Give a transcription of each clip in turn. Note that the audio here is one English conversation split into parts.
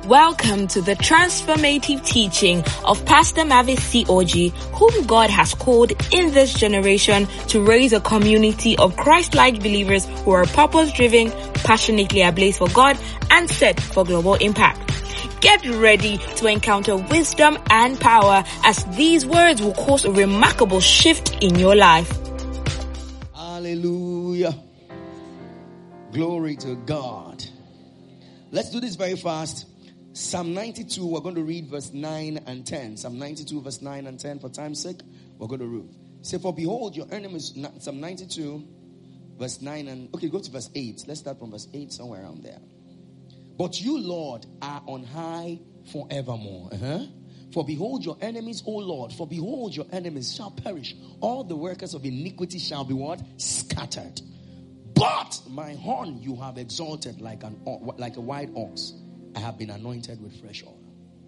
Welcome to the transformative teaching of Pastor Mavis C.O.G., whom God has called in this generation to raise a community of Christ-like believers who are purpose-driven, passionately ablaze for God, and set for global impact. Get ready to encounter wisdom and power as these words will cause a remarkable shift in your life. Hallelujah. Glory to God. Let's do this very fast. Psalm 92, we're going to read verse 9 and 10. Psalm 92, verse 9 and 10. For time's sake, we're going to read. Say, for behold, your enemies, Psalm 92, verse 9 and... Okay, go to verse 8. Let's start from verse 8, somewhere around there. But you, Lord, are on high forevermore. For behold, your enemies, O Lord, for behold, your enemies shall perish. All the workers of iniquity shall be what? Scattered. But my horn you have exalted like a white ox. I have been anointed with fresh oil.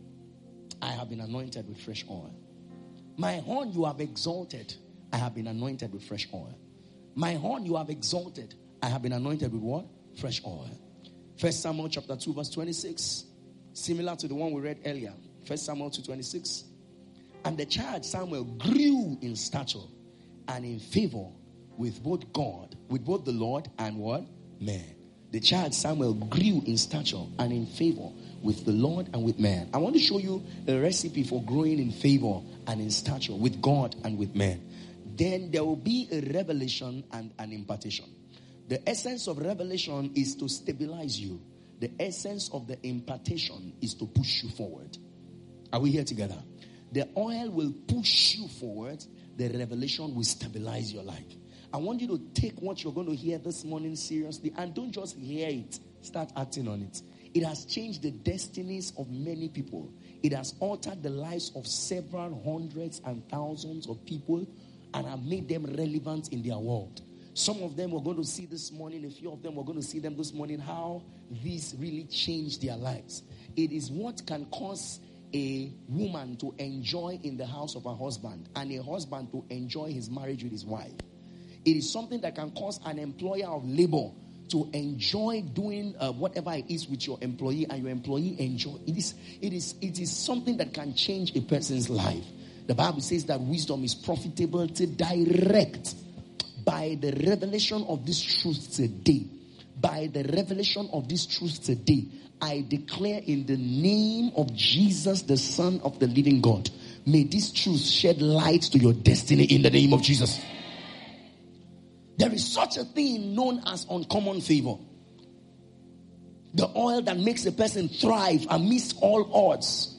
I have been anointed with fresh oil. My horn you have exalted. I have been anointed with fresh oil. My horn you have exalted. I have been anointed with what? Fresh oil. 1 Samuel chapter 2 verse 26. Similar to the one we read earlier. 1 Samuel 2:26. And the child Samuel grew in stature and in favor with both God, with both the Lord and what? Man. The child Samuel grew in stature and in favor with the Lord and with man. I want to show you a recipe for growing in favor and in stature with God and with man. Then there will be a revelation and an impartation. The essence of revelation is to stabilize you. The essence of the impartation is to push you forward. Are we here together? The oil will push you forward. The revelation will stabilize your life. I want you to take what you're going to hear this morning seriously and don't just hear it. Start acting on it. It has changed the destinies of many people. It has altered the lives of several hundreds and thousands of people and have made them relevant in their world. Some of them we're going to see this morning, a few of them we're going to see them this morning, how these really changed their lives. It is what can cause a woman to enjoy in the house of her husband and a husband to enjoy his marriage with his wife. It is something that can cause an employer of labor to enjoy doing whatever it is with your employee and your employee enjoy. It is something that can change a person's life. The Bible says that wisdom is profitable to direct. By the revelation of this truth today, I declare in the name of Jesus, the Son of the living God, may this truth shed light to your destiny in the name of Jesus. There is such a thing known as uncommon favor. The oil that makes a person thrive amidst all odds.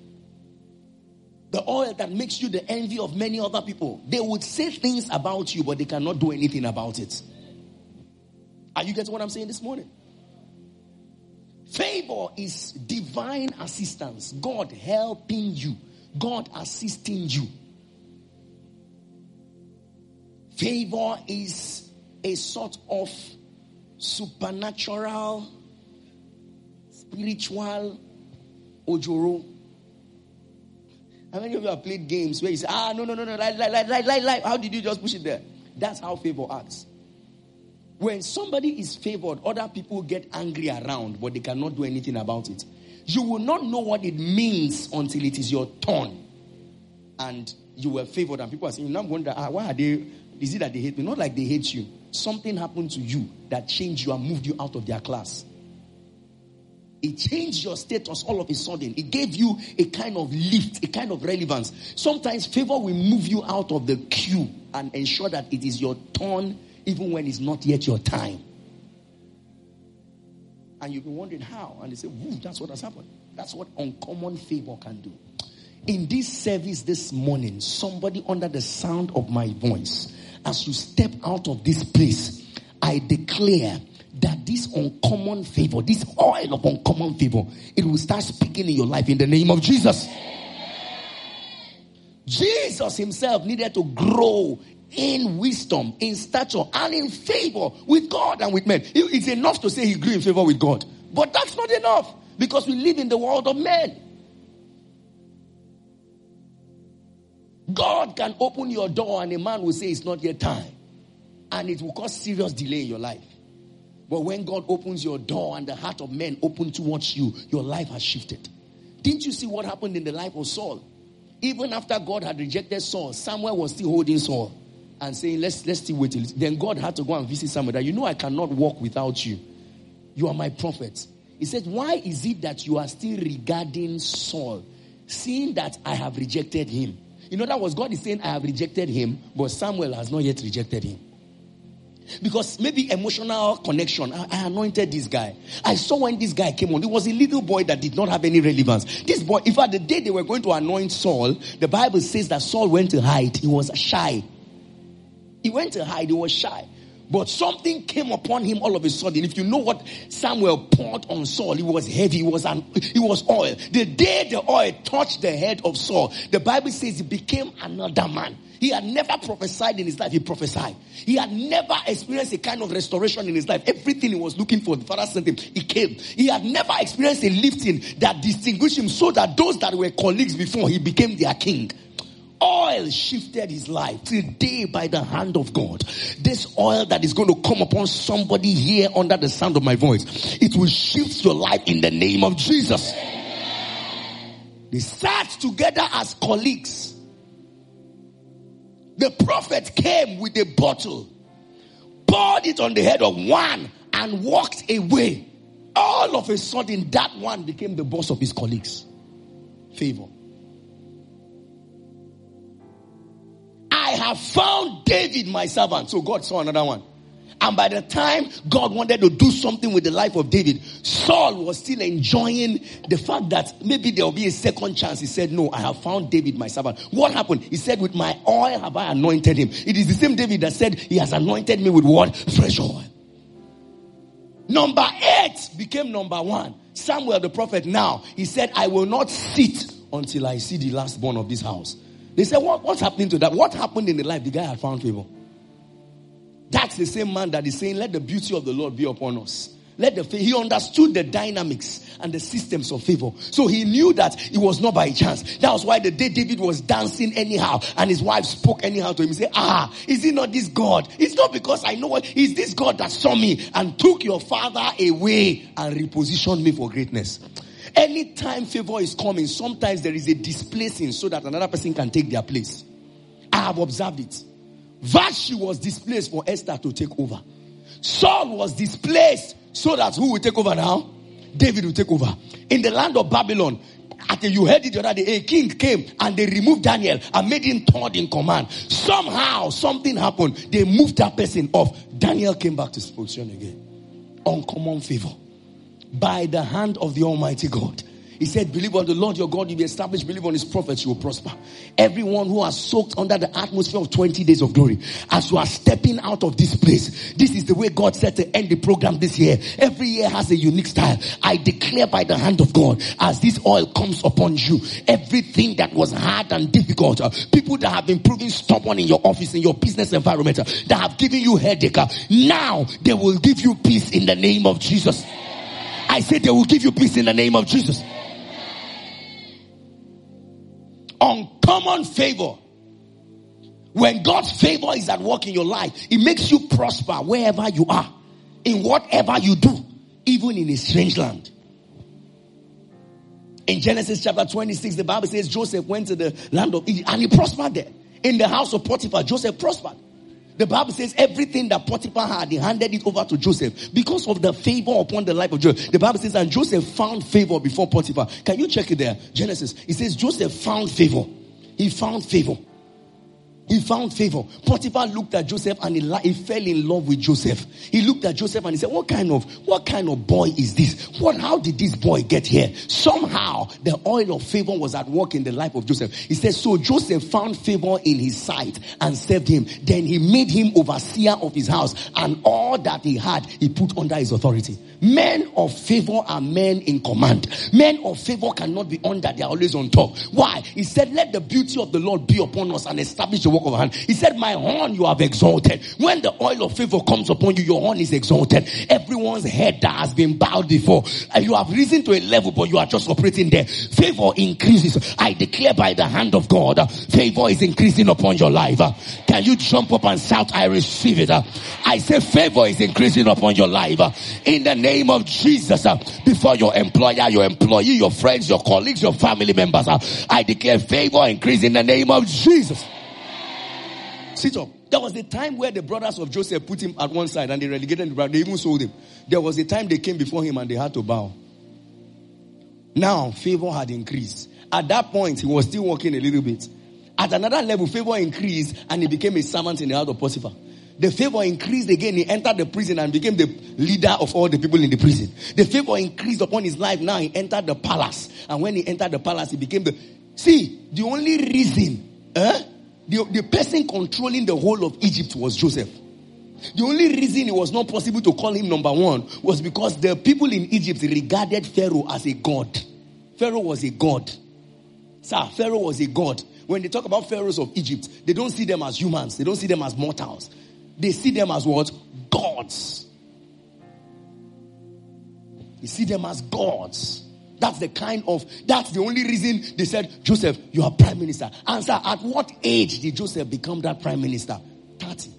The oil that makes you the envy of many other people. They would say things about you, but they cannot do anything about it. Are you getting what I'm saying this morning? Favor is divine assistance. God helping you. God assisting you. Favor is a sort of supernatural, spiritual ojoro. How many of you have played games where you say, no, like, how did you just push it there? That's how favor acts. When somebody is favored, other people get angry around, but they cannot do anything about it. You will not know what it means until it is your turn. And you were favored, and people are saying, you now wonder, why are they... Is it that they hate me? Not like they hate you. Something happened to you that changed you and moved you out of their class. It changed your status all of a sudden. It gave you a kind of lift, a kind of relevance. Sometimes favor will move you out of the queue and ensure that it is your turn even when it's not yet your time. And you've been wondering how. And they say, that's what has happened. That's what uncommon favor can do. In this service this morning, somebody under the sound of my voice, as you step out of this place, I declare that this uncommon favor, this oil of uncommon favor, it will start speaking in your life in the name of Jesus. Jesus himself needed to grow in wisdom, in stature, and in favor with God and with men. It's enough to say he grew in favor with God. But that's not enough, because we live in the world of men. God can open your door and a man will say it's not yet time. And it will cause serious delay in your life. But when God opens your door and the heart of men open towards you, your life has shifted. Didn't you see what happened in the life of Saul? Even after God had rejected Saul, Samuel was still holding Saul and saying, let's still wait. Then God had to go and visit Samuel. That, I cannot walk without you. You are my prophet. He said, why is it that you are still regarding Saul, seeing that I have rejected him? That was God is saying, I have rejected him, but Samuel has not yet rejected him. Because maybe emotional connection. I anointed this guy. I saw when this guy came on, it was a little boy that did not have any relevance. This boy, in fact, the day they were going to anoint Saul, the Bible says that Saul went to hide. He was shy. He went to hide. He was shy. But something came upon him all of a sudden. If you know what Samuel poured on Saul, it was heavy. It was oil. The day the oil touched the head of Saul, the Bible says he became another man. He had never prophesied in his life. He prophesied. He had never experienced a kind of restoration in his life. Everything he was looking for, the Father sent him. He came. He had never experienced a lifting that distinguished him so that those that were colleagues before, he became their king. Oil shifted his life. Today, by the hand of God, this oil that is going to come upon somebody here under the sound of my voice, it will shift your life in the name of Jesus. They sat together as colleagues. The prophet came with a bottle, poured it on the head of one, and walked away. All of a sudden, that one became the boss of his colleagues. Favor. I have found David, my servant. So God saw another one. And by the time God wanted to do something with the life of David, Saul was still enjoying the fact that maybe there will be a second chance. He said, no, I have found David, my servant. What happened? He said, with my oil have I anointed him. It is the same David that said, he has anointed me with what? Fresh oil. Number 8 became number 1. Samuel the prophet now, he said, I will not sit until I see the last born of this house. They said, what's happening to that? What happened in the life? The guy had found favor. That's the same man that is saying, let the beauty of the Lord be upon us. He understood the dynamics and the systems of favor. So he knew that it was not by chance. That was why the day David was dancing anyhow and his wife spoke anyhow to him. He said, is it not this God? It's not because I know what. It's this God that saw me and took your father away and repositioned me for greatness. Anytime favor is coming, sometimes there is a displacing so that another person can take their place. I have observed it. Vashti was displaced for Esther to take over. Saul was displaced so that who will take over now? David will take over. In the land of Babylon, you heard it the other day, a king came and they removed Daniel and made him third in command. Somehow, something happened. They moved that person off. Daniel came back to his position again. Uncommon favor. By the hand of the Almighty God. He said, believe on the Lord your God, you'll be established. Believe on his prophets, you will prosper. Everyone who has soaked under the atmosphere of 20 days of glory, as you are stepping out of this place, this is the way God said to end the program this year. Every year has a unique style. I declare by the hand of God, as this oil comes upon you, everything that was hard and difficult, people that have been proving stubborn in your office, in your business environment, that have given you headache, now they will give you peace in the name of Jesus. I said they will give you peace in the name of Jesus. Uncommon favor. When God's favor is at work in your life, it makes you prosper wherever you are, in whatever you do, even in a strange land. In Genesis chapter 26, the Bible says Joseph went to the land of Egypt and he prospered there. In the house of Potiphar, Joseph prospered. The Bible says everything that Potiphar had, he handed it over to Joseph because of the favor upon the life of Joseph. The Bible says, and Joseph found favor before Potiphar. Can you check it there? Genesis. It says Joseph found favor. He found favor. He found favor. Potiphar looked at Joseph and he fell in love with Joseph. He looked at Joseph and he said, what kind of boy is this? How did this boy get here? Somehow the oil of favor was at work in the life of Joseph. He says, so Joseph found favor in his sight and served him. Then he made him overseer of his house, and all that he had, he put under his authority. Men of favor are men in command. Men of favor cannot be under, they are always on top. Why? He said, let the beauty of the Lord be upon us and establish the work work of hand. He said, my horn you have exalted. When the oil of favor comes upon you, your horn is exalted. Everyone's head that has been bowed before, and you have risen to a level, but you are just operating there. Favor increases. I declare by the hand of God, favor is increasing upon your life. Can you jump up and shout, I receive it? I say favor is increasing upon your life. In the name of Jesus, before your employer, your employee, your friends, your colleagues, your family members, I declare favor increase in the name of Jesus. Sit up. There was a time where the brothers of Joseph put him at one side and they relegated him. They even sold him. There was a time they came before him and they had to bow. Now, favor had increased. At that point, he was still walking a little bit. At another level, favor increased and he became a servant in the house of Potiphar. The favor increased again. He entered the prison and became the leader of all the people in the prison. The favor increased upon his life. Now he entered the palace. And when he entered the palace, he became the... See, the only reason, the person controlling the whole of Egypt was Joseph. The only reason it was not possible to call him number one was because the people in Egypt regarded Pharaoh as a god. Pharaoh was a god. Sir, Pharaoh was a god. When they talk about pharaohs of Egypt, they don't see them as humans. They don't see them as mortals. They see them as what? Gods. They see them as gods. That's the only reason they said, Joseph, you are prime minister. Answer, at what age did Joseph become that prime minister? 30.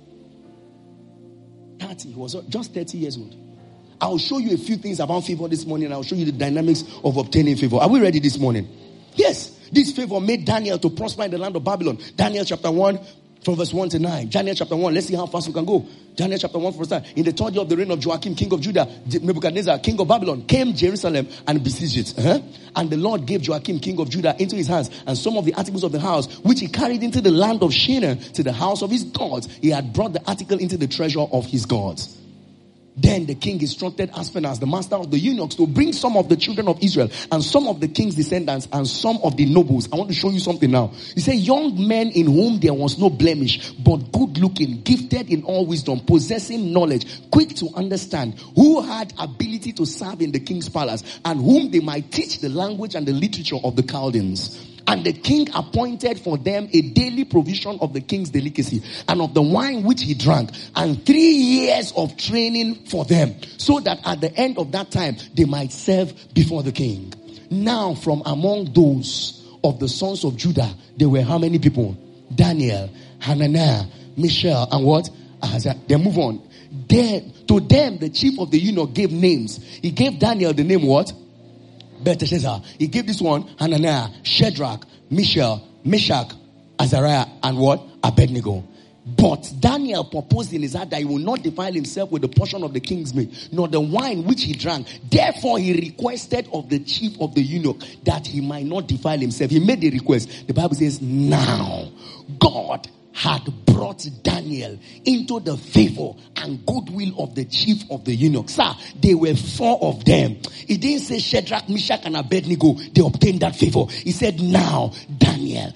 He was just 30 years old. I'll show you a few things about favor this morning. I'll show you the dynamics of obtaining favor. Are we ready this morning? Yes. This favor made Daniel to prosper in the land of Babylon. Daniel chapter 1 from verse 1 to 9. Daniel chapter 1. Let's see how fast we can go. Daniel chapter 1 verse 9. In the 3rd year of the reign of Joachim, king of Judah, Nebuchadnezzar, king of Babylon, came Jerusalem and besieged it. And the Lord gave Joachim, king of Judah, into his hands, and some of the articles of the house, which he carried into the land of Shinar, to the house of his gods. He had brought the article into the treasure of his gods. Then the king instructed Aspenaz, the master of the eunuchs, to bring some of the children of Israel and some of the king's descendants and some of the nobles. I want to show you something now. He said, young men in whom there was no blemish, but good looking, gifted in all wisdom, possessing knowledge, quick to understand, who had ability to serve in the king's palace, and whom they might teach the language and the literature of the Chaldeans. And the king appointed for them a daily provision of the king's delicacy and of the wine which he drank, and 3 years of training for them, so that at the end of that time they might serve before the king. Now from among those of the sons of Judah, there were how many people? Daniel, Hananiah, Mishael, and what? Ahazah. Then move on. Then to them the chief of the eunuch gave names. He gave Daniel the name what? Belteshazzar. He gave this one Hananiah, Shadrach, Mishael, Meshach, Azariah, and what? Abednego. But Daniel proposed in his heart that he will not defile himself with the portion of the king's meat, nor the wine which he drank. Therefore he requested of the chief of the eunuch that he might not defile himself. He made the request. The Bible says, now God had brought Daniel into the favor and goodwill of the chief of the eunuchs. Sir, there were 4 of them. He didn't say Shadrach, Meshach, and Abednego. They obtained that favor. He said, now Daniel.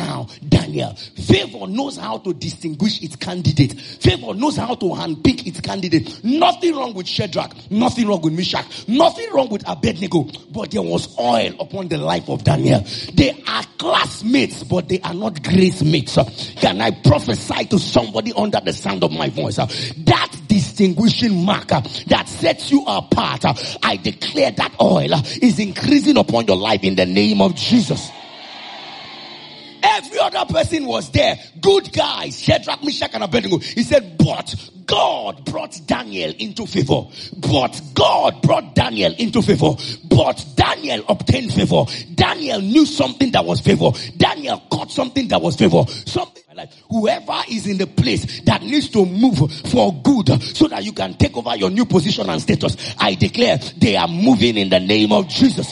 Favor knows how to distinguish its candidate. Favor knows how to handpick its candidate. Nothing wrong with Shadrach. Nothing wrong with Meshach. Nothing wrong with Abednego. But there was oil upon the life of Daniel. They are classmates, but they are not grace mates. Can I prophesy to somebody under the sound of my voice? That distinguishing mark that sets you apart, I declare that oil is increasing upon your life in the name of Jesus. Every other person was there. Good guys. Shadrach, Meshach, and Abednego. He said, but God brought Daniel into favor. But Daniel obtained favor. Daniel knew something that was favor. Daniel caught something that was favor. Something like whoever is in the place that needs to move for good so that you can take over your new position and status, I declare they are moving in the name of Jesus.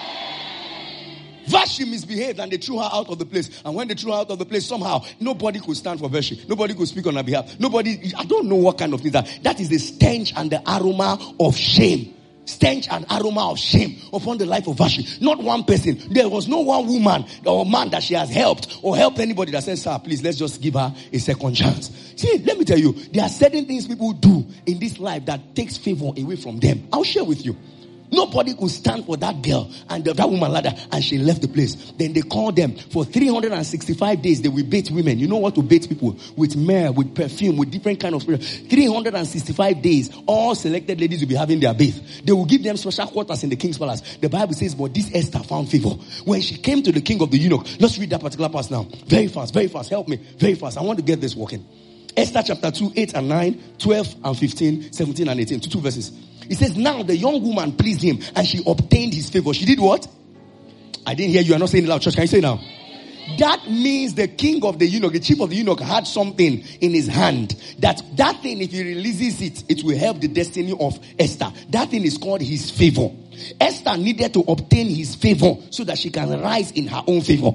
Vashti misbehaved and they threw her out of the place. And when they threw her out of the place, somehow, nobody could stand for Vashti. Nobody could speak on her behalf. I don't know what kind of thing that is the stench and the aroma of shame. Stench and aroma of shame upon the life of Vashti. Not one person. There was no one woman or man that she has helped or helped anybody that says, sir, please, let's just give her a second chance. See, let me tell you, there are certain things people do in this life that takes favor away from them. I'll share with you. Nobody could stand for that girl and that woman ladder, and she left the place. Then they called them for 365 days. They will bait women. You know what to bait people? With myrrh, with perfume, with different kind of spirit. 365 days, all selected ladies will be having their bath. They will give them special quarters in the king's palace. The Bible says, but this Esther found favor. When she came to the king of the eunuch, let's read that particular part now. Very fast, help me, very fast. I want to get this working. Esther chapter 2, 8 and 9, 12 and 15, 17 and 18. Two verses. It says, now the young woman pleased him and she obtained his favor. She did what? I didn't hear you. You're not saying it loud. Church, can you say it now? That means the king of the eunuch, the chief of the eunuch, had something in his hand. That thing, if he releases it, it will help the destiny of Esther. That thing is called his favor. Esther needed to obtain his favor so that she can rise in her own favor.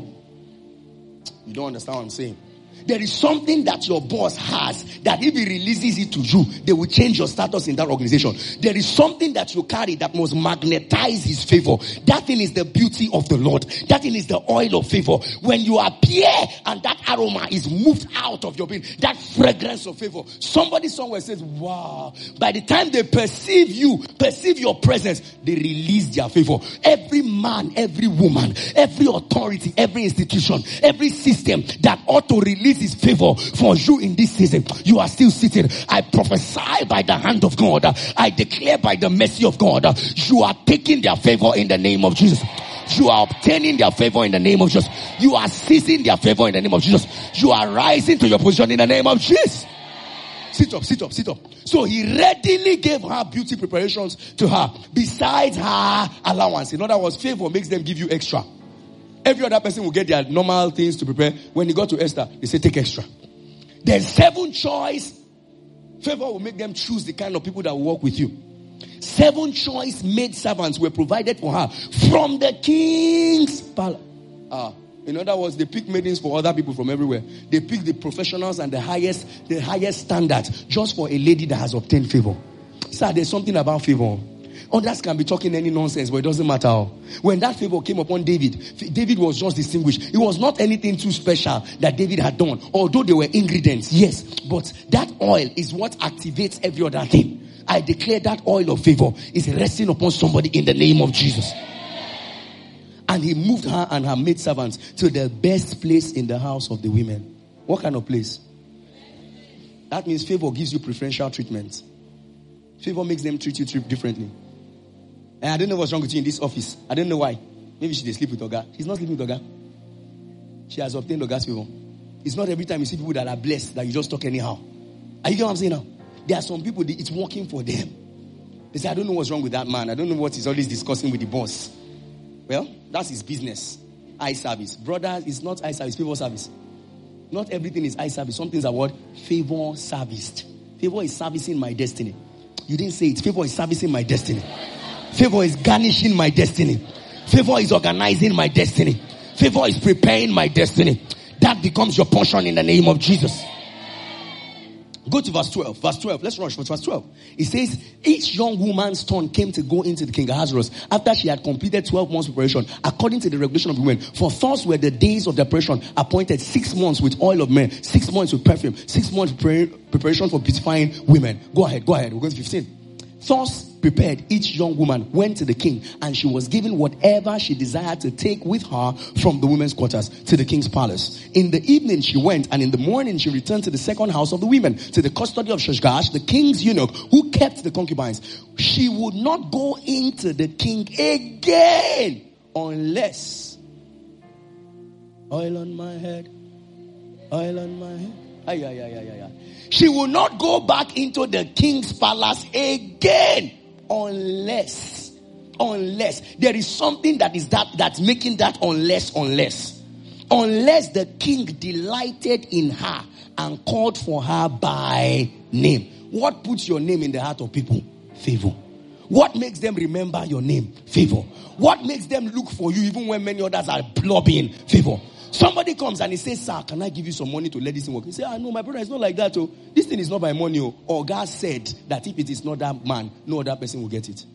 You don't understand what I'm saying? There is something that your boss has that if he releases it to you, they will change your status in that organization. There is something that you carry that must magnetize his favor. That thing is the beauty of the Lord. That thing is the oil of favor. When you appear and that aroma is moved out of your being, that fragrance of favor, somebody somewhere says, wow. By the time they perceive you, perceive your presence, they release their favor. Every man, every woman, every authority, every institution, every system that ought to release his favor for you in this season, you are still sitting. I prophesy by the hand of God. I declare by the mercy of God, you are taking their favor in the name of Jesus. You are obtaining their favor in the name of Jesus. You are seizing their favor in the name of Jesus. You are rising to your position in the name of Jesus. Sit up, sit up, sit up. So he readily gave her beauty preparations to her besides her allowance. In other words, favor makes them give you extra. Every other person will get their normal things to prepare. When he got to Esther, they say, take extra. There's 7 choice. Favor will make them choose the kind of people that will work with you. 7 choice maid servants were provided for her from the king's palace. In other words, they pick maidens for other people from everywhere. They pick the professionals and the highest standard just for a lady that has obtained favor. Sir, there's something about favor. Others can be talking any nonsense, but it doesn't matter. When that favor came upon David, David was just distinguished. It was not anything too special that David had done, although there were ingredients, yes. But that oil is what activates every other thing. I declare that oil of favor is resting upon somebody in the name of Jesus. And he moved her and her maidservants to the best place in the house of the women. What kind of place? That means favor gives you preferential treatment. Favor makes them treat you differently. And I don't know what's wrong with you in this office. I don't know why. Maybe she did sleep with Oga. She's not sleeping with Oga. She has obtained Oga's favor. It's not every time you see people that are blessed that you just talk anyhow. Are you getting what I'm saying now? There are some people, it's working for them. They say, I don't know what's wrong with that man. I don't know what he's always discussing with the boss. Well, that's his business. Eye service. Brother, it's not eye service, favor service. Not everything is eye service. Some things are what? Favor serviced. Favor is servicing my destiny. You didn't say it. Favor is servicing my destiny. Favor is garnishing my destiny. Favor is organizing my destiny. Favor is preparing my destiny. That becomes your portion in the name of Jesus. Go to verse 12. Verse 12. Let's rush for verse 12. It says, each young woman's turn came to go into the king Ahasuerus after she had completed 12 months preparation, according to the regulation of women. For thus were the days of the preparation appointed 6 months with oil of men, 6 months with perfume, 6 months preparation for beautifying women. Go ahead. We're going to 15. Thus prepared, each young woman went to the king, and she was given whatever she desired to take with her from the women's quarters to the king's palace. In the evening she went, and in the morning she returned to the second house of the women, to the custody of Shashgaz, the king's eunuch, who kept the concubines. She would not go into the king again unless oil on my head, oil on my head. She will not go back into the king's palace again unless there is something that's making that unless the king delighted in her and called for her by name. What puts your name in the heart of people? Favor. What makes them remember your name? Favor. What makes them look for you even when many others are lobbying? Favor. Somebody comes and he says, sir, can I give you some money to let this thing work? You say, no, my brother, it's not like that. Oh. This thing is not by money. Oh. Or God said that if it is not that man, no other person will get it.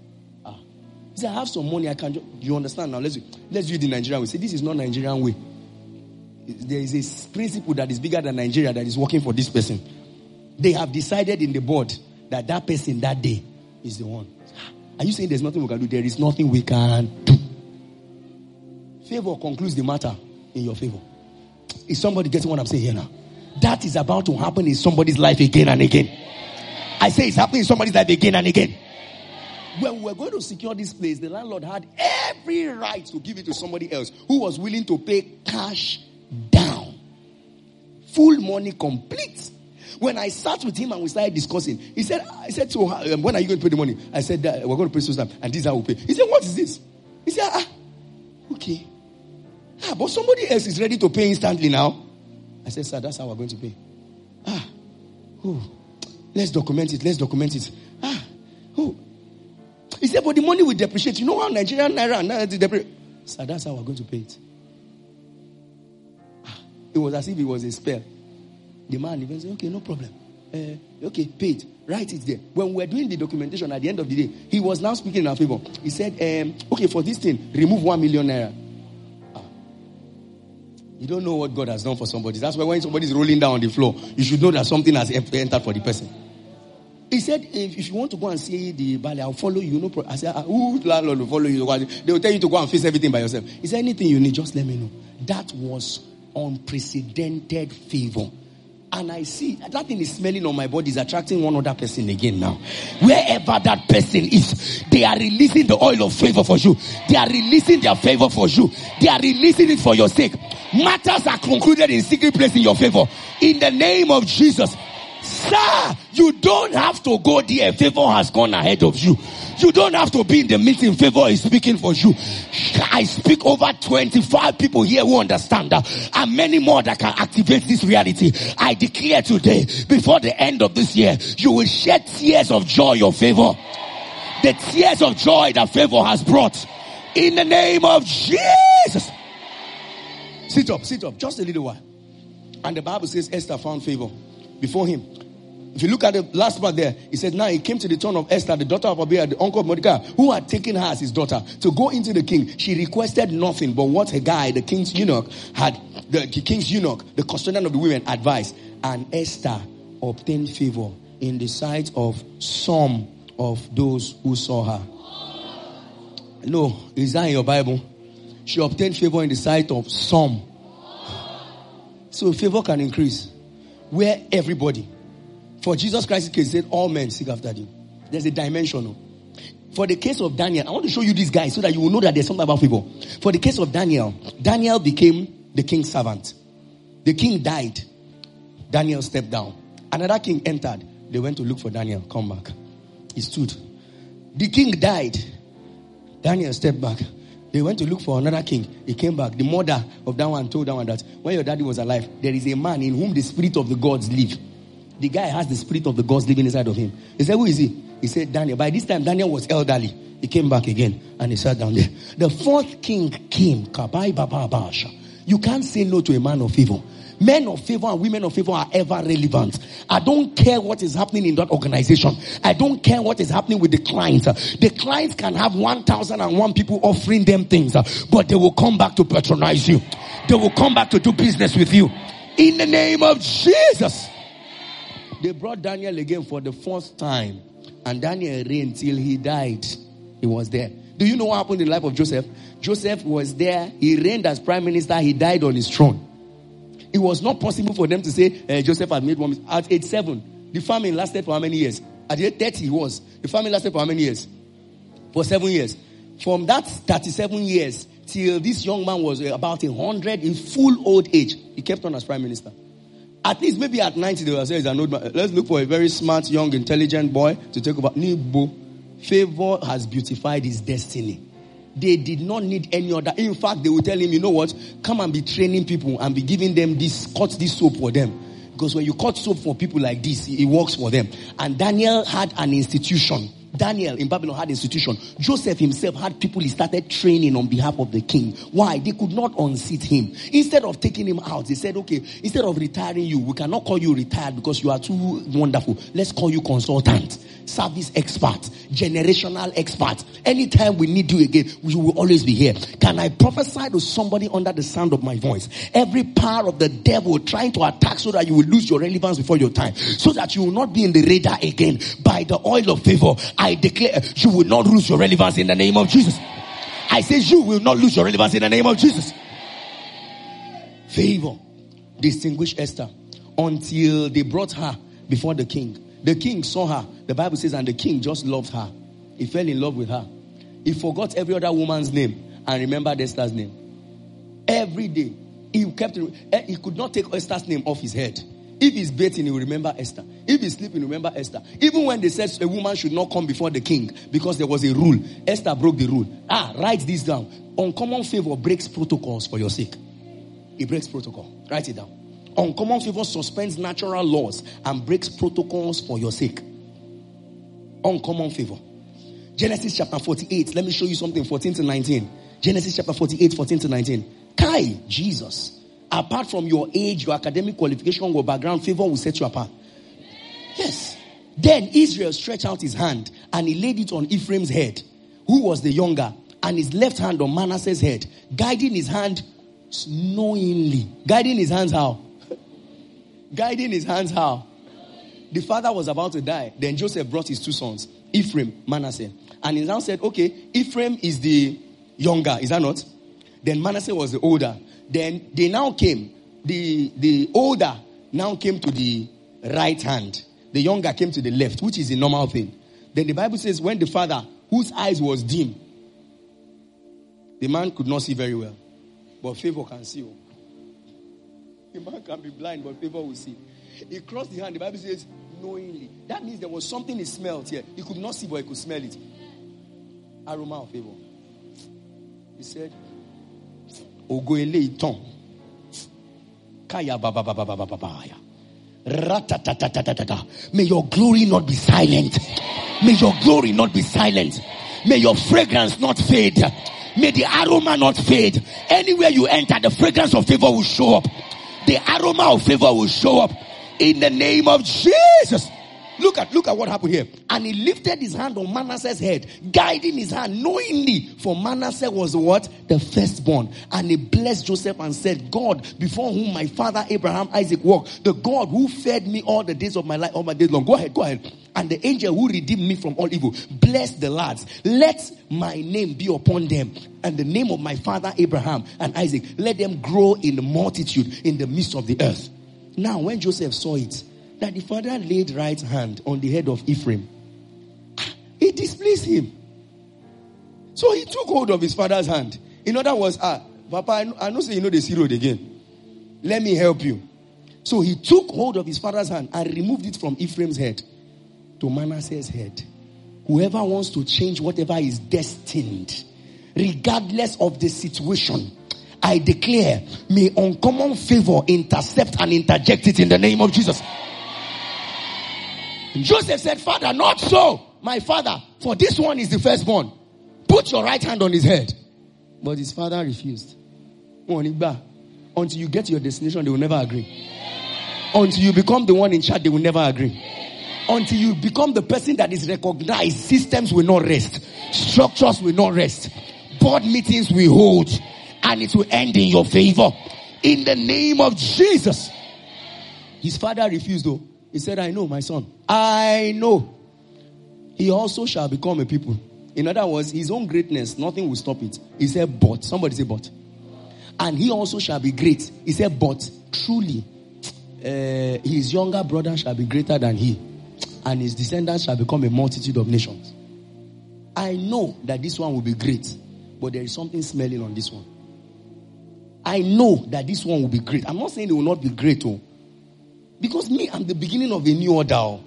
He said, I have some money. I can. You understand now? Let's do it the Nigerian way. Say, this is not Nigerian way. There is a principle that is bigger than Nigeria that is working for this person. They have decided in the board that person that day is the one. Are you saying there's nothing we can do? There is nothing we can do. Favor concludes the matter in your favor. Is somebody getting what I'm saying here now? That is about to happen in somebody's life again and again. I say it's happening in somebody's life again and again. When we were going to secure this place, the landlord had every right to give it to somebody else who was willing to pay cash down. Full money complete. When I sat with him and we started discussing, he said, so when are you going to pay the money? I said, we're going to pay so time, and this is how we pay. He said, what is this? He said, okay. But somebody else is ready to pay instantly now. I said, sir, that's how we're going to pay. Let's document it. He said, but the money will depreciate. You know how Nigerian naira and naira depreciate? Sir, that's how we're going to pay it. It was as if it was a spell. The man even said, okay, no problem. Okay, pay it. Write it there. When we were doing the documentation at the end of the day, he was now speaking in our favor. He said, okay, for this thing, remove 1 million naira. You don't know what God has done for somebody. That's why when somebody is rolling down on the floor, you should know that something has entered for the person. He said, if you want to go and see the ballet, I'll follow you. No problem. I said, who landlord will follow you? They will tell you to go and face everything by yourself. He said, anything you need, just let me know. That was unprecedented favor. And I see that thing is smelling on my body, is attracting one other person again now. Wherever that person is, they are releasing the oil of favor for you. They are releasing their favor for you. They are releasing it for your sake. Matters are concluded in secret place in your favor. In the name of Jesus. Sir, you don't have to go there. Favor has gone ahead of you. You don't have to be in the meeting. Favor is speaking for you. I speak over 25 people here who understand that, and many more that can activate this reality. I declare today, before the end of this year, you will shed tears of joy of favor. The tears of joy that favor has brought. In the name of Jesus. Sit up, just a little while. And the Bible says Esther found favor before him. If you look at the last part there, it said, now it came to the turn of Esther, the daughter of Abiah, the uncle of Mordecai, who had taken her as his daughter, to go into the king. She requested nothing but what Hegai, the king's eunuch, the custodian of the women, advised. And Esther obtained favor in the sight of some of those who saw her. No, is that in your Bible? She obtained favor in the sight of some. So favor can increase. Where everybody. For Jesus Christ's case, he said all men seek after him. There's a dimension. For the case of Daniel, I want to show you this guy so that you will know that there's something about favor. For the case of Daniel, Daniel became the king's servant. The king died. Daniel stepped down. Another king entered. They went to look for Daniel. Come back. He stood. The king died. Daniel stepped back. They went to look for another king. He came back. The mother of that one told that one that when your daddy was alive, there is a man in whom the spirit of the gods live. The guy has the spirit of the gods living inside of him. He said, who is he? He said, Daniel. By this time, Daniel was elderly. He came back again and he sat down there. The fourth king came. You can't say no to a man of favor. Men of favor and women of favor are ever relevant. I don't care what is happening in that organization. I don't care what is happening with the clients. The clients can have 1,001 people offering them things, but they will come back to patronize you. They will come back to do business with you. In the name of Jesus. They brought Daniel again for the fourth time. And Daniel reigned till he died. He was there. Do you know what happened in the life of Joseph? Joseph was there. He reigned as prime minister. He died on his throne. It was not possible for them to say Joseph had made one mistake. At age 7, the famine lasted for how many years? At the age 30 he was. The famine lasted for how many years? For 7 years. From that 37 years till this young man was about 100 in full old age, he kept on as prime minister. At least maybe at 90 they will say he's an old man. Let's look for a very smart, young, intelligent boy to take over. Nibo. Favor has beautified his destiny. They did not need any other. In fact, they will tell him, you know what? Come and be training people and be giving them this, cut this soap for them. Because when you cut soap for people like this, it works for them. And Daniel had an institution. Daniel in Babylon had an institution. Joseph himself had people he started training on behalf of the king. Why? They could not unseat him. Instead of taking him out, they said, okay, instead of retiring you, we cannot call you retired because you are too wonderful. Let's call you consultant, service expert, generational expert. Anytime we need you again, we will always be here. Can I prophesy to somebody under the sound of my voice? Every power of the devil trying to attack so that you will lose your relevance before your time, so that you will not be in the radar again, by the oil of favor, I I declare you will not lose your relevance in the name of Jesus. I say you will not lose your relevance in the name of Jesus. Favor distinguished Esther until they brought her before the king. The king saw her. The Bible says, and the king just loved her. He fell in love with her. He forgot every other woman's name and remembered Esther's name. Every day. He could not take Esther's name off his head. If he's bathing, he will remember Esther. If he's sleeping, he will remember Esther. Even when they said a woman should not come before the king because there was a rule, Esther broke the rule. Write this down. Uncommon favor breaks protocols for your sake. It breaks protocol. Write it down. Uncommon favor suspends natural laws and breaks protocols for your sake. Uncommon favor. Genesis chapter 48. Let me show you something. 14 to 19. Genesis chapter 48, 14 to 19. Kai, Jesus. Apart from your age, your academic qualification, your background, favor will set you apart. Yes. Then Israel stretched out his hand and he laid it on Ephraim's head, who was the younger, and his left hand on Manasseh's head, guiding his hand knowingly. Guiding his hands how? Guiding his hands how? The father was about to die. Then Joseph brought his two sons, Ephraim, Manasseh. And he now said, okay, Ephraim is the younger, is that not? Then Manasseh was the older. Then they now came. The older now came to the right hand. The younger came to the left, which is a normal thing. Then the Bible says when the father, whose eyes was dim, the man could not see very well. But favor can see. The man can be blind, but favor will see. He crossed the hand. The Bible says knowingly. That means there was something he smelled here. He could not see, but he could smell it. Aroma of favor. He said, Ogoele iton. Kaya baba baba baba baba. Ratatatatata. May your glory not be silent. May your glory not be silent. May your fragrance not fade. May the aroma not fade. Anywhere you enter, the fragrance of favor will show up. The aroma of favor will show up in the name of Jesus. Look at what happened here. And he lifted his hand on Manasseh's head, guiding his hand knowingly, for Manasseh was what? The firstborn. And he blessed Joseph and said, God, before whom my father Abraham, Isaac walked, the God who fed me all the days of my life, all my days long. Go ahead. And the angel who redeemed me from all evil, bless the lads. Let my name be upon them, and the name of my father Abraham and Isaac. Let them grow in the multitude in the midst of the earth. Now, when Joseph saw it, that the father laid right hand on the head of Ephraim, it displeased him. So he took hold of his father's hand. In other words, Papa, I know say you know the road again. Let me help you. So he took hold of his father's hand and removed it from Ephraim's head to Manasseh's head. Whoever wants to change whatever is destined, regardless of the situation, I declare, may uncommon favor intercept and interject it in the name of Jesus. Joseph said, Father, not so, my father, for this one is the firstborn. Put your right hand on his head. But his father refused. Until you get to your destination, they will never agree. Until you become the one in charge, they will never agree. Until you become the person that is recognized, systems will not rest. Structures will not rest. Board meetings will hold. And it will end in your favor. In the name of Jesus. His father refused though. He said, I know, my son. I know. He also shall become a people. In other words, his own greatness, nothing will stop it. He said, but. Somebody say, but. And he also shall be great. He said, but truly, his younger brother shall be greater than he. And his descendants shall become a multitude of nations. I know that this one will be great. But there is something smelling on this one. I know that this one will be great. I'm not saying it will not be great, oh. Because me, I'm the beginning of a new order. Oh.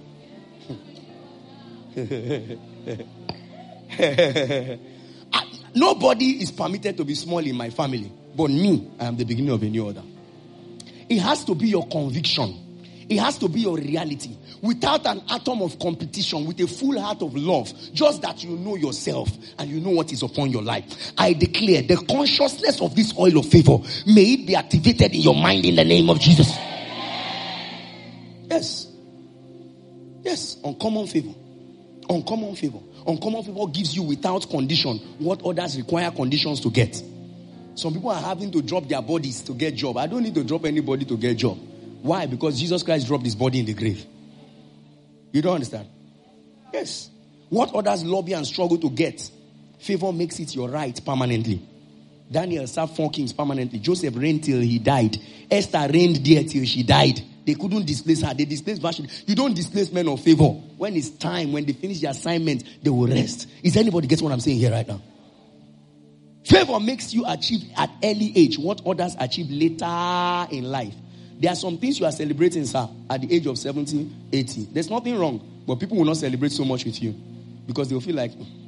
Nobody is permitted to be small in my family. But me, I am the beginning of a new order. It has to be your conviction. It has to be your reality. Without an atom of competition, with a full heart of love, just that you know yourself and you know what is upon your life. I declare the consciousness of this oil of favor, may it be activated in your mind in the name of Jesus. Yes. Yes. Uncommon favor. Uncommon favor. Uncommon favor gives you without condition what others require conditions to get. Some people are having to drop their bodies to get job. I don't need to drop anybody to get job. Why? Because Jesus Christ dropped his body in the grave. You don't understand? Yes. What others lobby and struggle to get, favor makes it your right permanently. Daniel served 4 kings permanently. Joseph reigned till he died. Esther reigned there till she died. They couldn't displace her. They displaced Vashti. You don't displace men of favor. When it's time, when they finish the assignment, they will rest. Is anybody getting what I'm saying here right now? Favor makes you achieve at early age what others achieve later in life. There are some things you are celebrating, sir, at the age of 70, 80. There's nothing wrong, but people will not celebrate so much with you because they'll feel like,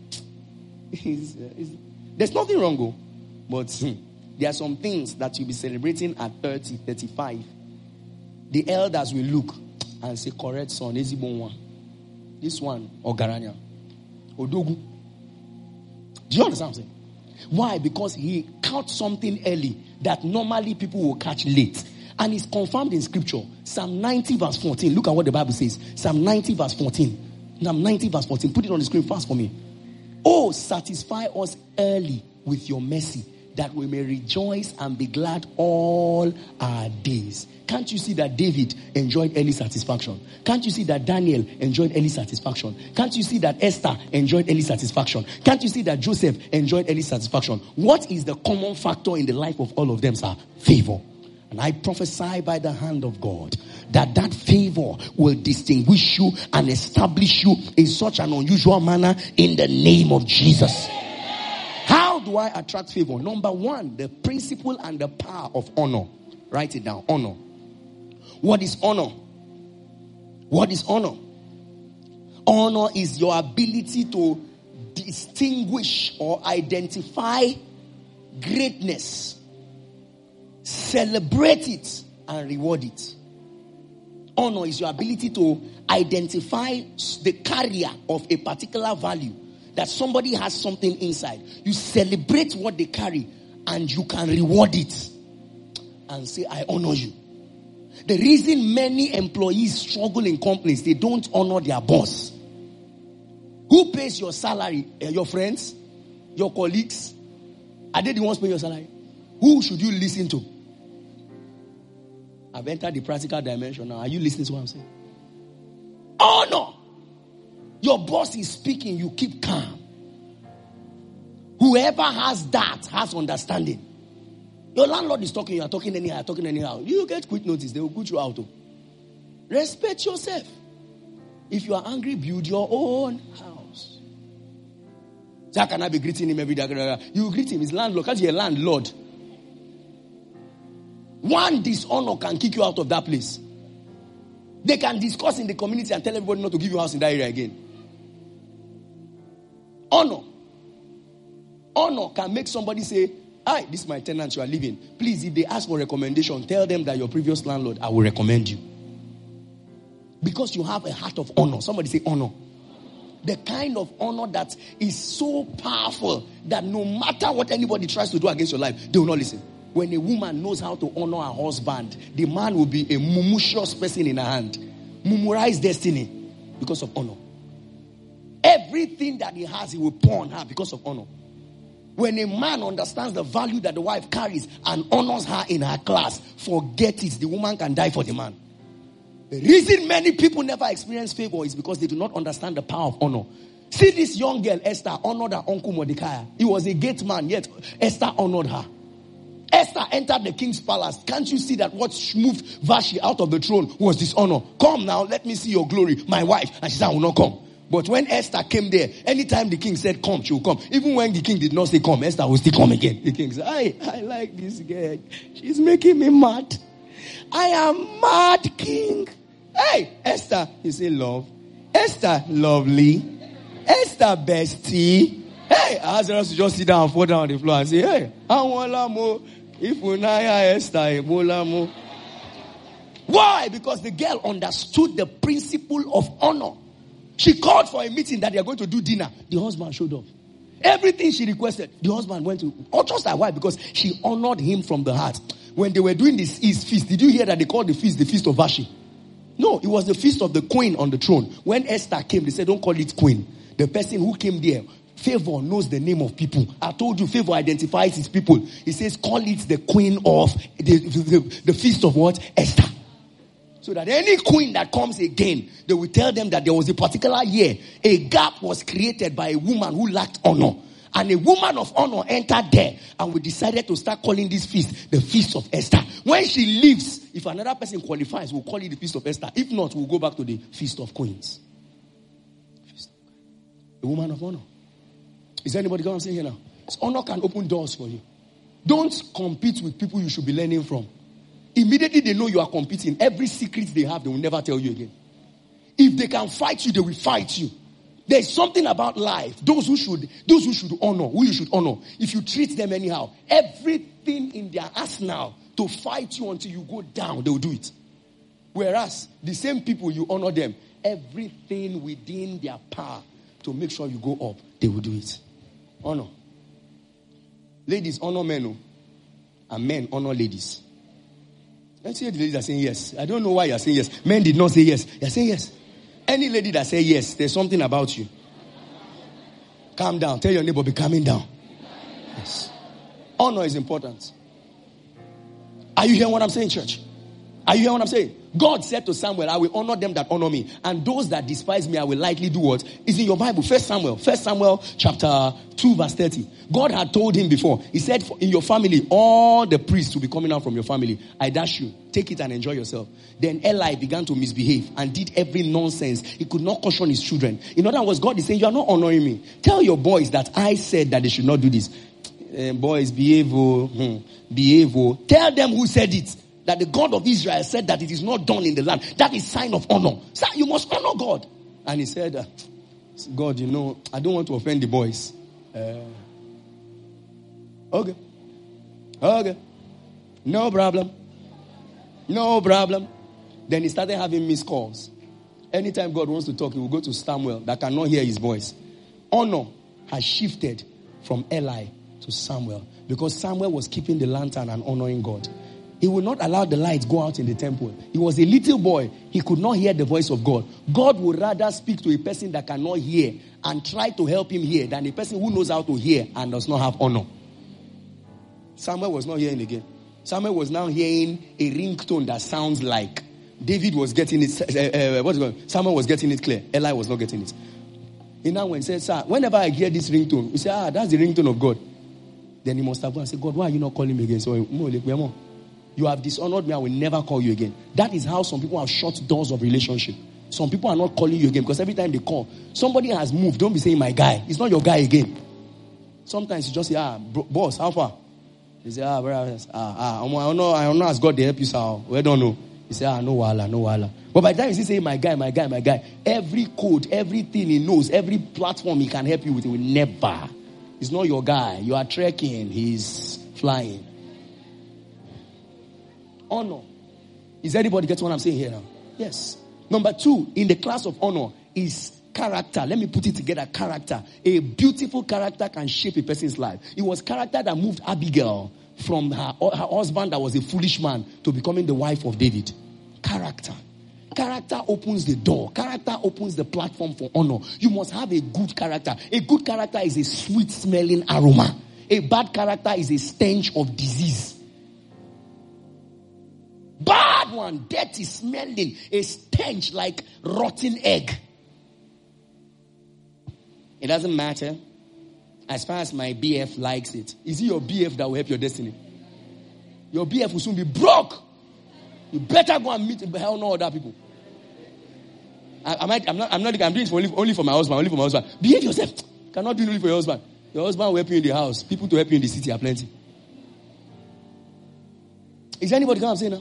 there's nothing wrong, though. But there are some things that you'll be celebrating at 30, 35. The elders will look and say, correct son, Ezibonwa. This one, Ogaranya. Odogu. Do you understand what I'm saying? Why? Because he caught something early that normally people will catch late. And it's confirmed in scripture. Psalm 90 verse 14. Look at what the Bible says. Psalm 90 verse 14. Psalm 90 verse 14. Put it on the screen fast for me. Oh, satisfy us early with your mercy, that we may rejoice and be glad all our days. Can't you see that David enjoyed early satisfaction? Can't you see that Daniel enjoyed early satisfaction? Can't you see that Esther enjoyed early satisfaction? Can't you see that Joseph enjoyed early satisfaction? What is the common factor in the life of all of them, sir? Favor. And I prophesy by the hand of God that favor will distinguish you and establish you in such an unusual manner in the name of Jesus. How do I attract favor? Number 1, the principle and the power of honor. Write it down. Honor. What is honor? What is honor? Honor is your ability to distinguish or identify greatness, celebrate it, and reward it. Honor is your ability to identify the carrier of a particular value. That somebody has something inside. You celebrate what they carry and you can reward it and say, I honor you. The reason many employees struggle in companies, they don't honor their boss. Who pays your salary? Your friends? Your colleagues? Are they the ones paying your salary? Who should you listen to? I've entered the practical dimension now. Are you listening to what I'm saying? Honor. Your boss is speaking, you keep calm. Whoever has that has understanding. Your landlord is talking, you are talking anyhow. You get quick notice, they will put you out. Respect yourself. If you are angry, build your own house. So I cannot be greeting him every day. You greet him, his landlord, because you're a landlord. One dishonor can kick you out of that place. They can discuss in the community and tell everybody not to give you a house in that area again. Honor. Honor can make somebody say, hi, this is my tenant, you are living. Please, if they ask for recommendation, tell them that your previous landlord, I will recommend you. Because you have a heart of honor. Somebody say honor. The kind of honor that is so powerful that no matter what anybody tries to do against your life, they will not listen. When a woman knows how to honor her husband, the man will be a mumutious person in her hand. Mumurized destiny because of honor. Everything that he has, he will pour on her because of honor. When a man understands the value that the wife carries and honors her in her class, forget it. The woman can die for the man. The reason many people never experience favor is because they do not understand the power of honor. See this young girl, Esther, honored her uncle Mordecai. He was a gate man, yet Esther honored her. Esther entered the king's palace. Can't you see that what moved Vashti out of the throne was dishonor? Come now, let me see your glory, my wife. And she said, I will not come. But when Esther came there, anytime the king said come, she will come. Even when the king did not say come, Esther will still come again. The king said, I like this girl. She's making me mad. I am mad, king. Hey, Esther. He said, love. Esther, lovely. Esther, bestie. Hey, Lazarus to just sit down and fall down on the floor and say, hey, I want more. If we Esther, Ebola mo. Why? Because the girl understood the principle of honor. She called for a meeting that they are going to do dinner. The husband showed up. Everything she requested, the husband went to. Or just like why? Because she honored him from the heart. When they were doing this feast, did you hear that they called the feast of Vashti? No, it was the feast of the queen on the throne. When Esther came, they said, don't call it queen. The person who came there, favor knows the name of people. I told you, favor identifies his people. He says, call it the queen of the feast of what? Esther. So that any queen that comes again, they will tell them that there was a particular year, a gap was created by a woman who lacked honor. And a woman of honor entered there. And we decided to start calling this feast the Feast of Esther. When she leaves, if another person qualifies, we'll call it the Feast of Esther. If not, we'll go back to the Feast of Queens. A woman of honor. Is there anybody going to say here now? So honor can open doors for you. Don't compete with people you should be learning from. Immediately they know you are competing. Every secret they have, they will never tell you again. If they can fight you, they will fight you. There's something about life. Those who should honor, who you should honor. If you treat them anyhow, everything in their arsenal to fight you until you go down, they will do it. Whereas the same people you honor them, everything within their power to make sure you go up, they will do it. Honor. Ladies honor men, and men honor ladies. Let's hear the ladies are saying yes. I don't know why you're saying yes. Men did not say yes. You're saying yes. Any lady that say yes, there's something about you. Calm down. Tell your neighbor, be calming down. Yes. Honor is important. Are you hearing what I'm saying, church? Are you hearing what I'm saying? God said to Samuel, I will honor them that honor me. And those that despise me, I will lightly do what? It's in your Bible. 1 Samuel chapter 2 verse 30. God had told him before. He said, in your family, all the priests will be coming out from your family. I dash you. Take it and enjoy yourself. Then Eli began to misbehave and did every nonsense. He could not caution his children. In other words, God is saying, you are not honoring me. Tell your boys that I said that they should not do this. Boys, behave. Behave. Tell them who said it. That the God of Israel said that it is not done in the land. That is sign of honor. So you must honor God. And he said, God, I don't want to offend the boys. Okay. No problem. Then he started having missed calls. Anytime God wants to talk, he will go to Samuel that cannot hear his voice. Honor has shifted from Eli to Samuel. Because Samuel was keeping the lantern and honoring God. He would not allow the lights go out in the temple. He was a little boy. He could not hear the voice of God. God would rather speak to a person that cannot hear and try to help him hear than a person who knows how to hear and does not have honor. Samuel was not hearing again. Samuel was now hearing a ringtone that sounds like. David was getting it. Samuel was getting it clear. Eli was not getting it. He now went and said, sir, whenever I hear this ringtone, he said, that's the ringtone of God. Then he must have gone and said, God, why are you not calling me again? So, you have dishonored me, I will never call you again. That is how some people have shut doors of relationship. Some people are not calling you again because every time they call, somebody has moved. Don't be saying my guy. It's not your guy again. Sometimes you just say, boss, how far? He say, brother, I don't know ask God to help you, sir. We don't know. He say, no wala. But by the time you say my guy, every code, everything he knows, every platform he can help you with, he will never. It's not your guy. You are trekking. He's flying. Honor. Is anybody getting what I'm saying here now? Yes. Number 2, in the class of honor is character. Let me put it together. Character. A beautiful character can shape a person's life. It was character that moved Abigail from her husband that was a foolish man to becoming the wife of David. Character. Character opens the door. Character opens the platform for honor. You must have a good character. A good character is a sweet smelling aroma. A bad character is a stench of disease. Bad one, dirty, smelling, a stench like rotten egg. It doesn't matter as far as my BF likes it. Is it your BF that will help your destiny? Your BF will soon be broke. You better go and meet hell no other people. I'm doing it only for my husband. Behave yourself. Cannot do it only for your husband. Your husband will help you in the house. People to help you in the city are plenty. Is anybody what I'm saying now?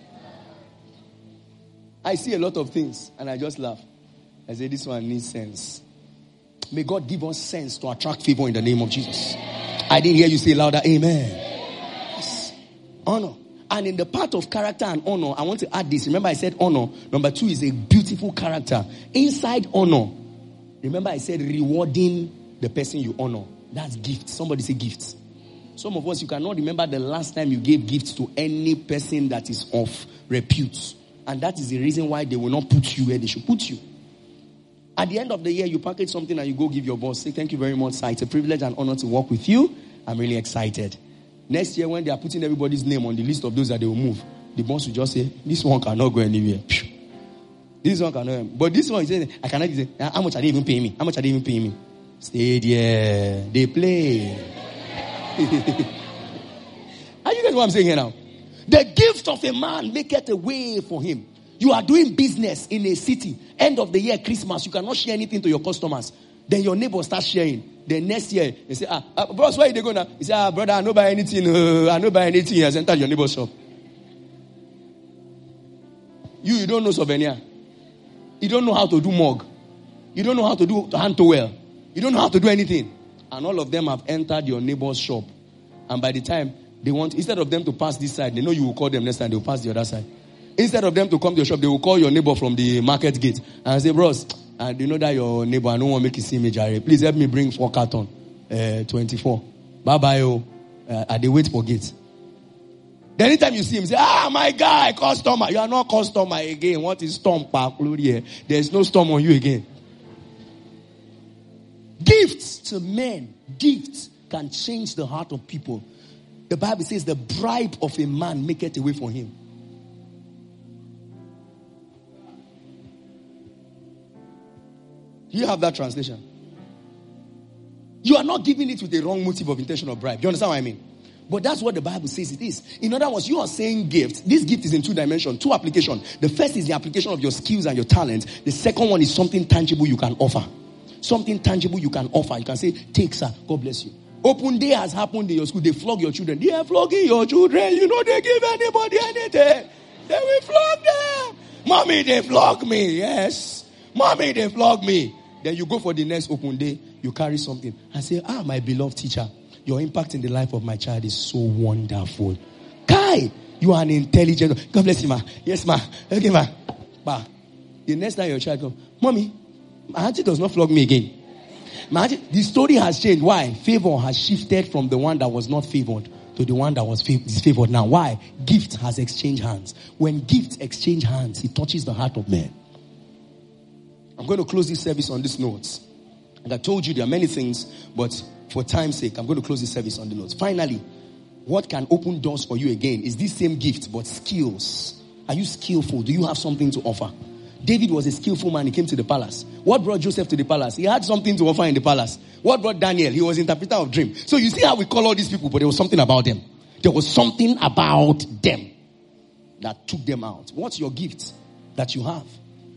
I see a lot of things and I just laugh. I say this one needs sense. May God give us sense to attract favor in the name of Jesus. I didn't hear you say louder, amen. Yes. Honor. And in the part of character and honor, I want to add this. Remember I said honor. Number 2 is a beautiful character. Inside honor, remember I said rewarding the person you honor. That's gifts. Somebody say gifts. Some of us, you cannot remember the last time you gave gifts to any person that is of repute. And that is the reason why they will not put you where they should put you. At the end of the year, you package something and you go give your boss. Say, thank you very much, sir. It's a privilege and honor to work with you. I'm really excited. Next year, when they are putting everybody's name on the list of those that they will move, the boss will just say, this one cannot go anywhere. This one cannot. But this one, he says, I cannot say, how much are they even paying me? How much are they even paying me? Stay there. They play. Are you getting what I'm saying here now? The gift of a man maketh a way for him. You are doing business in a city. End of the year, Christmas, you cannot share anything to your customers. Then your neighbor starts sharing. Then next year, they say, boss, where are they going now? He say, brother, I don't buy anything. I don't buy anything. He has entered your neighbor's shop. You don't know souvenir. You don't know how to do mug. You don't know how to do hand towel. You don't know how to do anything. And all of them have entered your neighbor's shop. And by the time they want, instead of them to pass this side, they know you will call them next time, they will pass the other side. Instead of them to come to your shop, they will call your neighbor from the market gate and say, bros, do you know that your neighbor, I don't want to make you see me, Jerry. Please help me bring 4 carton, 24. Bye-bye, they wait for gate. The anytime you see him, say, my guy, customer. You are not customer again. What is storm? There is no storm on you again. Gifts to men, gifts can change the heart of people. The Bible says the bribe of a man maketh a way for him. You have that translation. You are not giving it with the wrong motive of intention of bribe. Do you understand what I mean? But that's what the Bible says it is. In other words, you are saying gift. This gift is in 2 dimensions, 2 applications. The first is the application of your skills and your talents. The second one is something tangible you can offer. Something tangible you can offer. You can say, take, sir. God bless you. Open day has happened in your school. They flog your children. They are flogging your children. You know they give anybody anything. They will flog them. Mommy, they flog me. Yes. Mommy, they flog me. Then you go for the next open day. You carry something and say, my beloved teacher, your impact in the life of my child is so wonderful. Kai, you are an intelligent. God bless you, ma. Yes, ma. Okay, ma. Ba. The next time your child comes, Mommy, my auntie does not flog me again. My auntie, the story has changed. Why? Favor has shifted from the one that was not favored to the one that was favored now. Why? Gift has exchanged hands. When gifts exchange hands, it touches the heart of man. I'm going to close this service on these notes. And I told you there are many things, but for time's sake, I'm going to close this service on the notes. Finally, what can open doors for you again is this same gift, but skills. Are you skillful? Do you have something to offer? David was a skillful man. He came to the palace. What brought Joseph to the palace? He had something to offer in the palace. What brought Daniel? He was interpreter of dream. So you see how we call all these people, but there was something about them. There was something about them that took them out. What's your gift that you have?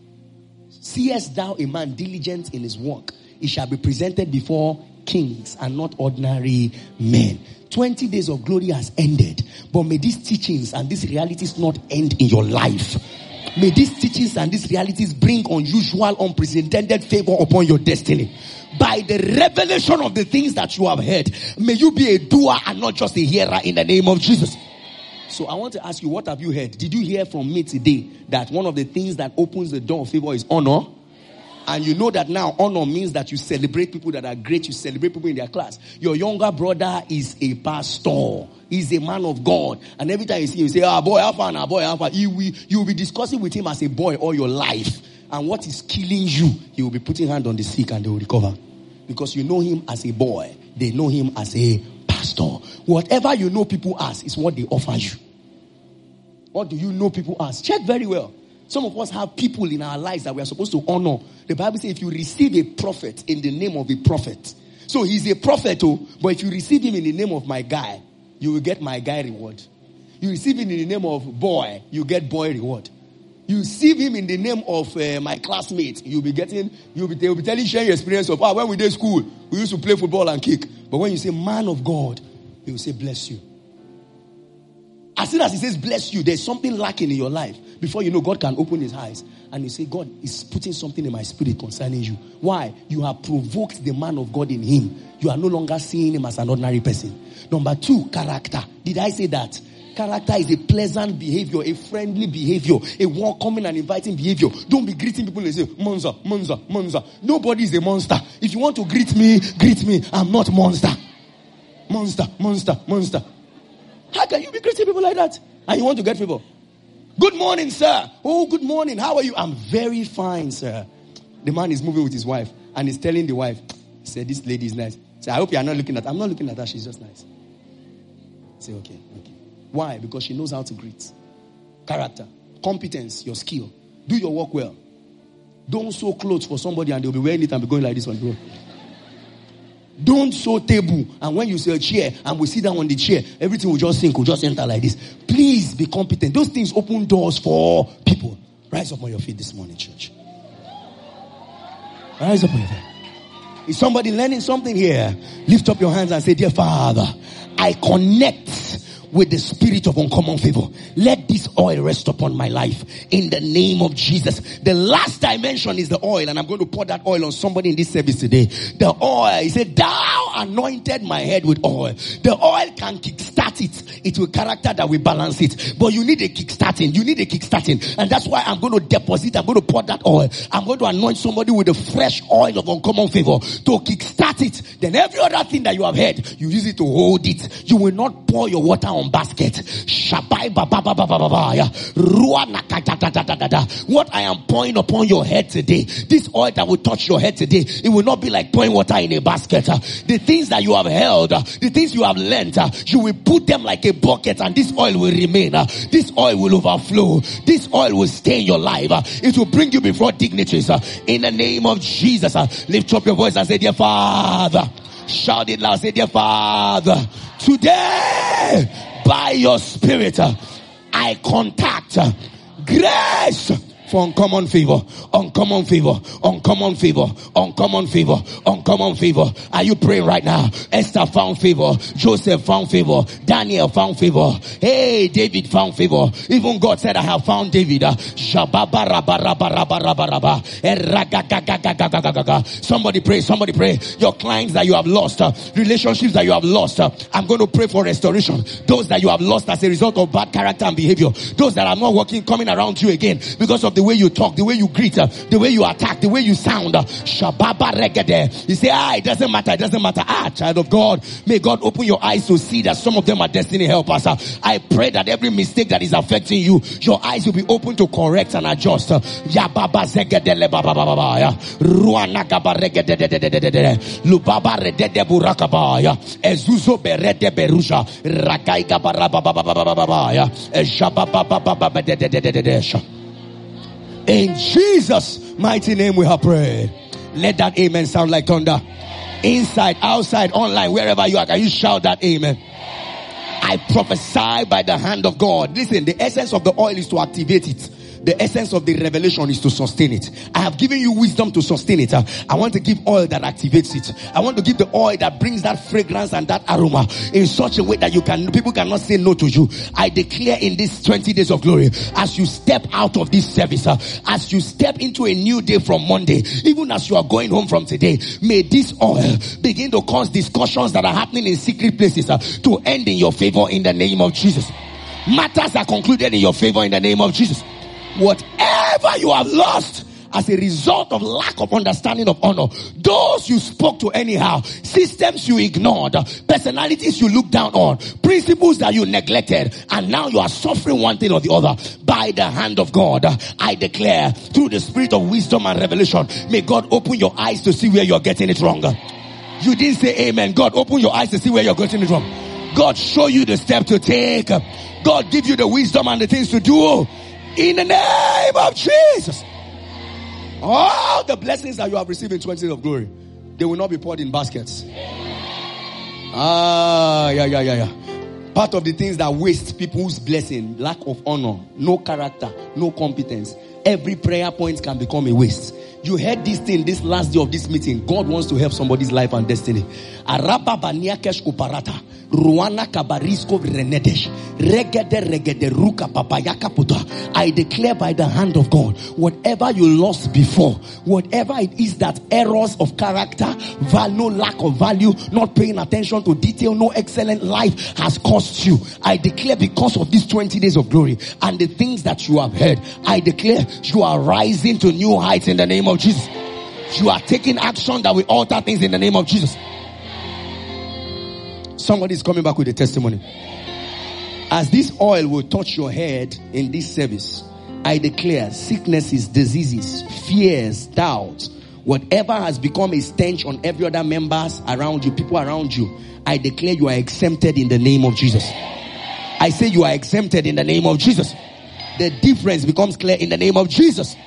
Seest thou a man diligent in his work? He shall be presented before kings and not ordinary men. 20 days of glory has ended. But may these teachings and these realities not end in your life. May these teachings and these realities bring unusual, unprecedented favor upon your destiny. By the revelation of the things that you have heard, may you be a doer and not just a hearer in the name of Jesus. So I want to ask you, what have you heard? Did you hear from me today that one of the things that opens the door of favor is honor? And you know that now honor means that you celebrate people that are great. You celebrate people in their class. Your younger brother is a pastor. He's a man of God. And every time you see him, you say, boy, have fun, boy, have fun. You will be discussing with him as a boy all your life. And what is killing you, he will be putting hand on the sick and they will recover. Because you know him as a boy. They know him as a pastor. Whatever you know people as is what they offer you. What do you know people as? Check very well. Some of us have people in our lives that we are supposed to honor. The Bible says if you receive a prophet in the name of a prophet. So he's a prophet, but if you receive him in the name of my guy, you will get my guy reward. You receive him in the name of boy, you get boy reward. You receive him in the name of my classmate, they will be telling, sharing your experience of, when we did school, we used to play football and kick. But when you say man of God, he will say bless you. As soon as he says bless you, there's something lacking in your life. Before you know, God can open his eyes and you say, God is putting something in my spirit concerning you. Why? You have provoked the man of God in him. You are no longer seeing him as an ordinary person. Number 2, character. Did I say that? Character is a pleasant behavior, a friendly behavior, a welcoming and inviting behavior. Don't be greeting people and say, monster, monster, monster. Nobody is a monster. If you want to greet me, I'm not monster. Monster, monster, monster. How can you be greeting people like that? And you want to get people? Good morning, sir. Oh, good morning. How are you? I'm very fine, sir. The man is moving with his wife and he's telling the wife, he said, this lady is nice. So I hope you are not looking at her. I'm not looking at her. She's just nice. Say, okay. Why? Because she knows how to greet. Character. Competence, your skill. Do your work well. Don't sew clothes for somebody and they'll be wearing it and be going like this on the road. Don't sew table and when you say a chair and we sit down on the chair, everything will just sink, will just enter like this. Please be competent. Those things open doors for people. Rise up on your feet this morning, church. Rise up on your feet. Is somebody learning something here? Lift up your hands and say, dear Father, I connect with the spirit of uncommon favor. Let this oil rest upon my life in the name of Jesus. The last dimension is the oil, and I'm going to pour that oil on somebody in this service today. The oil, he said, thou anointed my head with oil. The oil can kickstart it. It will character that will balance it. But you need a kickstarting. You need a kickstarting. And that's why I'm going to deposit, I'm going to pour that oil. I'm going to anoint somebody with a fresh oil of uncommon favor to kickstart it. Then every other thing that you have heard, you use it to hold it. You will not pour your water on basket. What I am pouring upon your head today, this oil that will touch your head today, it will not be like pouring water in a basket. The things that you have held, the things you have learned, you will put them like a bucket and this oil will remain. This oil will overflow. This oil will stay in your life. It will bring you before dignitaries. In the name of Jesus, lift up your voice and say, dear Father. Shout it loud. Say, dear Father, today, by your spirit, I contact grace for uncommon favor, uncommon favor, uncommon favor, uncommon favor, uncommon favor. Are you praying right now? Esther found favor. Joseph found favor. Daniel found favor. Hey, David found favor. Even God said, I have found David. Somebody pray, somebody pray. Your clients that you have lost, relationships that you have lost, I'm going to pray for restoration. Those that you have lost as a result of bad character and behavior. Those that are not working, coming around you again because of the way you talk, the way you greet, the way you attack, the way you sound. Shababa regede. You say, it doesn't matter, it doesn't matter. Child of God, may God open your eyes to see that some of them are destiny helpers. I pray that every mistake that is affecting you, your eyes will be open to correct and adjust. Yababa zegede le baba baba ya. Ruana gaba regede de. Lubaba redede burakaba ya. Ezuzo berede beruja. Rakai gaba baba baba baba ya. Shababa baba de. In Jesus' mighty name we have prayed. Let that amen sound like thunder. Inside, outside, online, wherever you are, can you shout that amen? I prophesy by the hand of God. Listen, the essence of the oil is to activate it. The essence of the revelation is to sustain it. I have given you wisdom to sustain it. I want to give oil that activates it. I want to give the oil that brings that fragrance and that aroma in such a way that people cannot say no to you. I declare in these 20 days of glory, as you step out of this service, as you step into a new day from Monday, even as you are going home from today, may this oil begin to cause discussions that are happening in secret places to end in your favor in the name of Jesus. Matters are concluded in your favor in the name of Jesus. Whatever you have lost as a result of lack of understanding of honor, those you spoke to anyhow, systems you ignored, personalities you looked down on, principles that you neglected, and now you are suffering one thing or the other, by the hand of God, I declare through the spirit of wisdom and revelation, may God open your eyes to see where you're getting it wrong. You didn't say amen. God, open your eyes to see where you're getting it wrong. God, show you the step to take. God, give you the wisdom and the things to do. In the name of Jesus. All the blessings that you have received in 20 days of glory, they will not be poured in baskets. Yeah. Part of the things that waste people's blessing, lack of honor, no character, no competence. Every prayer point can become a waste. You heard this thing this last day of this meeting. God wants to help somebody's life and destiny. Araba baniakesh kuparata. Ruana kabarisko renedesh. Regede ruka papayaka puta. I declare by the hand of God, whatever you lost before, whatever it is that errors of character, no lack of value, not paying attention to detail, no excellent life has cost you. I declare because of these 20 days of glory and the things that you have heard, I declare you are rising to new heights in the name of Jesus. You are taking action that will alter things in the name of Jesus. Somebody is coming back with a testimony. As this oil will touch your head in this service, I declare sicknesses, diseases, fears, doubts, whatever has become a stench on every other members around you, people around you, I declare you are exempted in the name of Jesus. I say you are exempted in the name of Jesus. the difference becomes clear in the name of Jesus.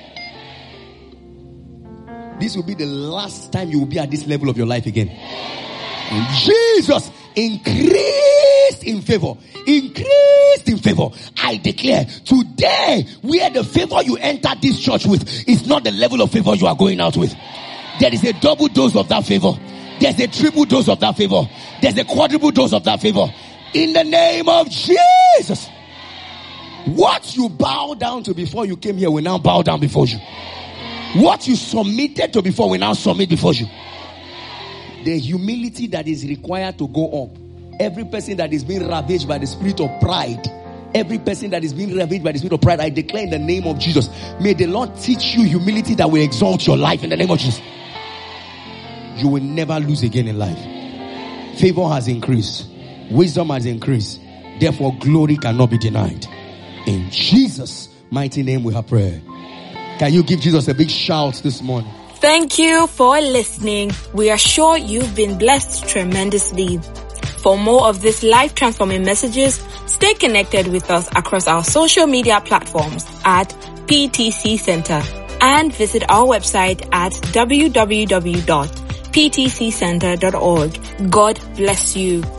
This will be the last time you will be at this level of your life again. And Jesus increased in favor. Increased in favor. I declare today, where the favor you enter this church with is not the level of favor you are going out with. There is a double dose of that favor. There's a triple dose of that favor. There's a quadruple dose of that favor. In the name of Jesus. What you bow down to before you came here will now bow down before you. What you submitted to before will now submit before you. The humility that is required to go up. Every person that is being ravaged by the spirit of pride. Every person that is being ravaged by the spirit of pride, I declare in the name of Jesus. May the Lord teach you humility that will exalt your life in the name of Jesus. You will never lose again in life. Favor has increased. Wisdom has increased. Therefore, glory cannot be denied. In Jesus' mighty name we have prayer. Can you give Jesus a big shout this morning? Thank you for listening. We are sure you've been blessed tremendously. For more of these life-transforming messages, stay connected with us across our social media platforms at PTC Center and visit our website at www.ptccenter.org. God bless you.